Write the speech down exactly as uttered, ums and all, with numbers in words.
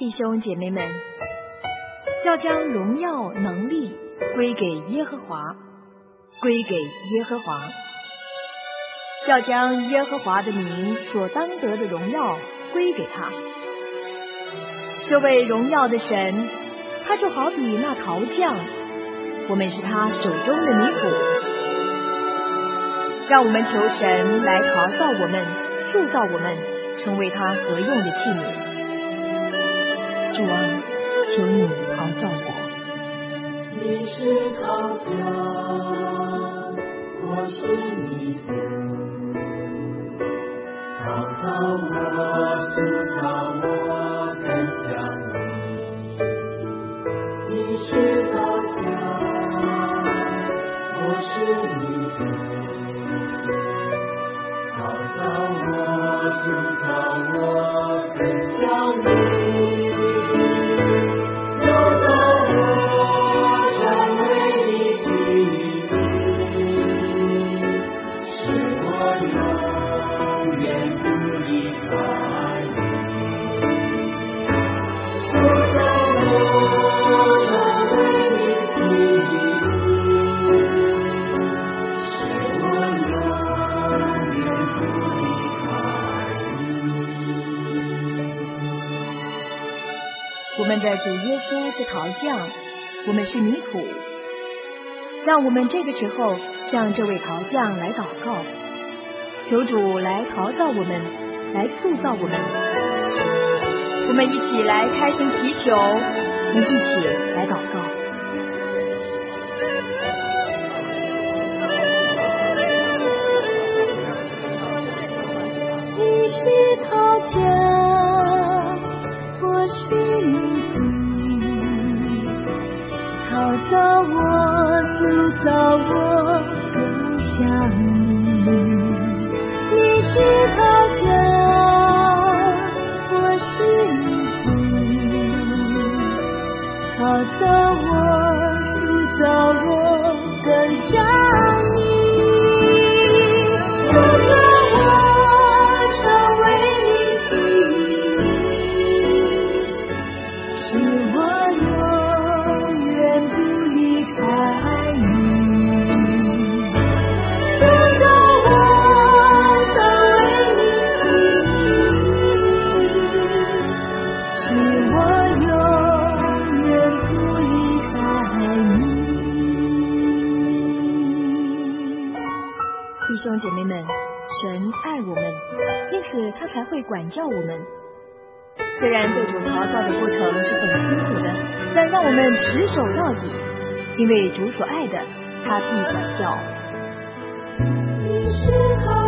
弟兄姐妹们，要将荣耀能力归给耶和华，归给耶和华，要将耶和华的名所当得的荣耀归给他。这位荣耀的神，他就好比那陶匠，我们是他手中的泥土。让我们求神来陶造我们，塑造我们，成为他合用的器皿。主啊，求你陶造我。 你是陶匠，我是泥土，陶造我，塑造我，更像你。你是陶匠，我是泥土，陶造我，塑造我，更像你。 我们的主耶稣是陶匠，我们是泥土。让我们这个时候向这位陶匠来祷告，求主来陶造我们，来塑造我们。我们一起来开声祈求，我们一起来祷告。 你是陶匠，我是泥土，陶造我，塑造我，更像你。你是陶匠，我是泥土，陶造我，塑造我，更像你。 弟兄姐妹们，神爱我们，因此他才会管教我们。虽然这种陶造的过程是很辛苦的，但让我们持守到底，因为主所爱的，他必管教。 你是